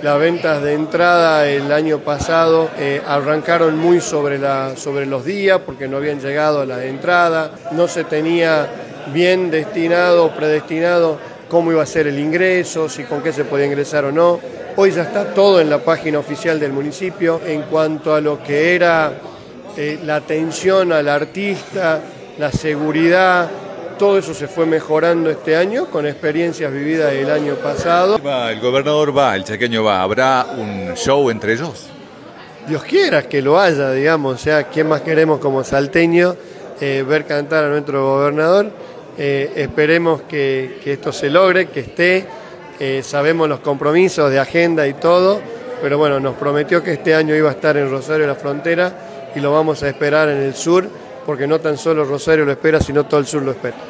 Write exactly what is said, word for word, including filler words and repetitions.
Las ventas de entrada el año pasado eh, arrancaron muy sobre, la, sobre los días porque no habían llegado a la entrada, no se tenía bien destinado o predestinado cómo iba a ser el ingreso, si con qué se podía ingresar o no. Hoy ya está todo en la página oficial del municipio en cuanto a lo que era eh, la atención al artista, la seguridad. Todo eso se fue mejorando este año con experiencias vividas el año pasado. El gobernador va, el chaqueño va, ¿habrá un show entre ellos? Dios quiera que lo haya, digamos, o sea, ¿quién más queremos como salteño eh, ver cantar a nuestro gobernador? Eh, esperemos que, que esto se logre, que esté, eh, sabemos los compromisos de agenda y todo, pero bueno, nos prometió que este año iba a estar en Rosario la Frontera y lo vamos a esperar en el sur, porque no tan solo Rosario lo espera, sino todo el sur lo espera.